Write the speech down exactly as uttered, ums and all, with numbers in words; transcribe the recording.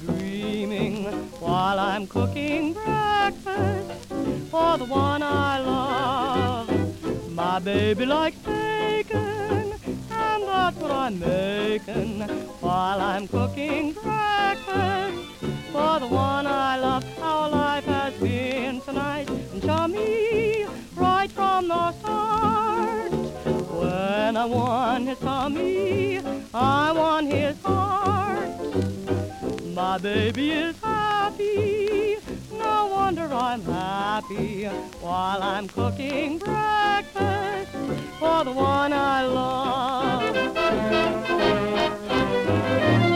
dreaming while I'm cooking breakfast for the one I love. My baby likes bacon, and that's what I'm making while I'm cooking breakfast for the one I love. Our life has been so nice and chummy right from the start. When I won his tummy, I won his heart. My baby is happy, no wonder I'm happy while I'm cooking breakfast for the one I love.